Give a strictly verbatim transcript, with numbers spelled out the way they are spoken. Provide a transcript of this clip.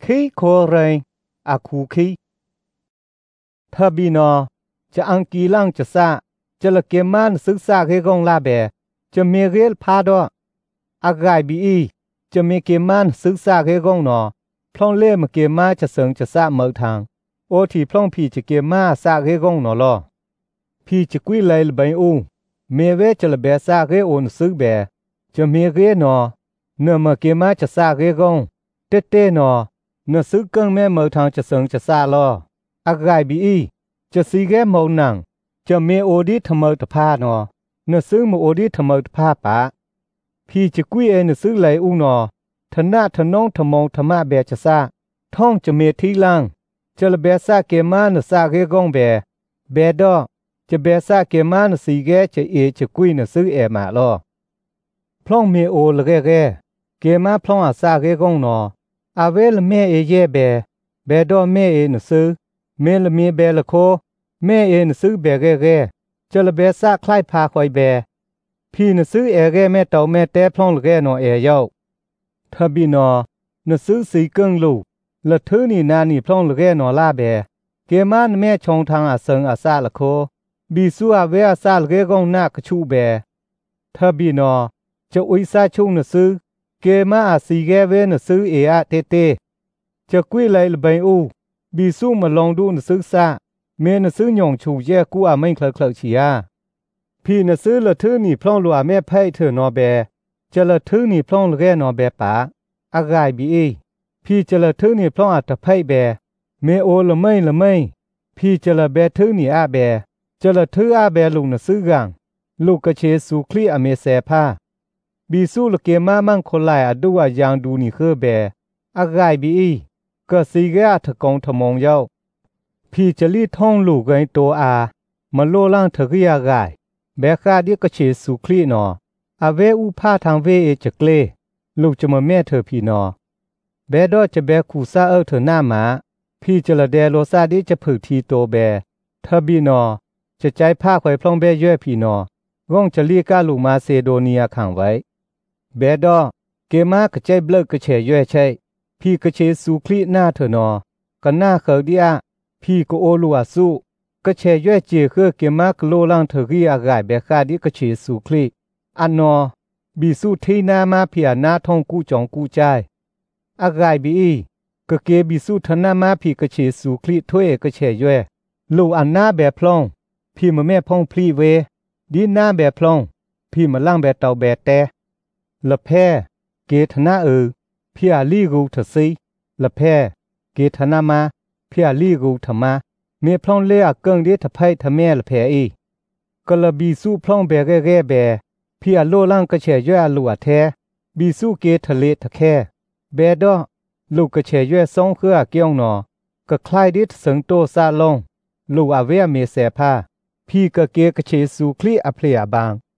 ขี้โคเรนอาคูขี้ทบีนอจะอังกีลังจะซาจะละเกมันศึกษาเกกงลาเบจะเมเรลพาดออากายบีอีจะเมเกมันศึกษาเกกงนอพล่องเล่มเกมาจะเสงจะซาเมือทางโอทีพล่องพีจะเกมาซาเกกงนอลอพีจะกุยไลลใบอูเมเวจะละเบซาเกโอนซึกเบจะเมเรนอเนื้อมเกมาจะซาเกกงเตเตนอเนื้อซึกเกิงแม่เมือทางจะเสงจะซาลออากายบีอีจะสีแกมองนังจะเมโอดีทำเมอตพานอเนื้อซึงมโอดีทำเมอตพาปะพี่จะกุยเอเนื้อซึงไหลอูนอทนาทนองทมองธรรมะเบจะซาท่องจะเมทีลังจะละเบซาเกมาเนื้อซาเกกงเบเบดอจะเบซาเกมาเนื้อสีแกจะเอจะกุยเนื้อซึงเอมาลอพล่องเมโอละแกแกเกมาพล่องอาซาเกกงนออาเวลเมเอเยเบเบดอเมเอเนื้อซึเมลเมเบลโคแม่เอ็นซื้อเบเกเกจะละเบซาคล้ายพาคอยเบพี่นซื้อเอเกแม่เต่าแม่แต่พล่องละแกนอเอเย้าทบีนอนซื้อสีเกิงลูละเธอนี่นานี่พล่องละแกนอลาเบเกมันแม่ชงทางอาเซิงอาซาละโคบีซัวเวอาซาละเกกงนากชูเบทบีนอจะอุยซาชุงนซื้อเกมาอาสีแกเวนซื้อเออะเตเตจะกุยไหลละใบอูบีสู้มาลองดูนซื้อซาเมนซื้อหยองชูแยกกูอาไม่เคลเคลเชียพี่นซื้อละทื่อนี่พล่องลัวแม่ไพ่เธอนอแบจะละทื่อนี่พล่องละแกนอแบป่าอากายบีเอพี่จะละทื่อนี่พล่องอัตไพ่แบเมโอละไม่ละไม่พี่จะละแบทื่อนี่อาแบจะละทื่ออาแบลุงนซื้อกังลูกกระเชสูคลีอเมเซผ้าบีสู้ละเกมามั่งคนลายอดูว่ายางดูนี่คือแบอากายบีเอก็สีแกอาทกองทมองเย้าพี่จะรีท่องลูกไงตัวอามาโลล่างเถกยากายแบคาดิกเชสุคลีนออาเวอุพาทางเวเอจะเกลลูกจะมาแม่เธอพี่นอแบดอจะแบคูซาเออเธอหน้าหมาพี่จะละแดโลซาดิจะฝึกทีโตแบเธอบีนอจะใจผ้าไข่พล่องแบย่อยพี่นอว่องจะเรียกาลูมาเซโดเนียขังไว้แบดอเกมากระใจเบลกระเฉยย่อยใช่พี่กระเชสุคลีหน้าเธอนอกันหน้าเขดีอาพี่ก็โอลัวสู้ก็แช่ย่อยเจียคือเกมากโลลังเถรีอากาศเบคาดิก็เชสุคลีอันนอบีสู้ที่นามาเพียนาทองกูจองกูใจอากาศบีก็เกบีสู้ทนามาพี่ก็เชสุคลีถ้วยก็แช่ย่อยลูอันหน้าแบบพลองพี่มาแม่พองพลีเวดีหน้าแบบพลองพี่มาล่างแบบเต่าแบบแต่ละแพ้เกทนาเออพี่อาลีกูทซีละแพ้เกทนามาพี่อาลีกูธรรมาเมื่อพล่องเลี้ยเกิงดีทไพ่ทแม่ละแพ้อีก็ละบีสู้พล่องแบแก่แก่แบพี่อาโลล่างก็เฉยย่อยลัวแท้บีสู้เกทะเลทะแค่แบดอลูกก็เฉยย่อยซองเครือเกี้ยงหนอก็คลายดิเสิงโตซาลงลูกอาเวเมเสพาพี่ก็เกก็เฉยสูคลีอเพลียบาง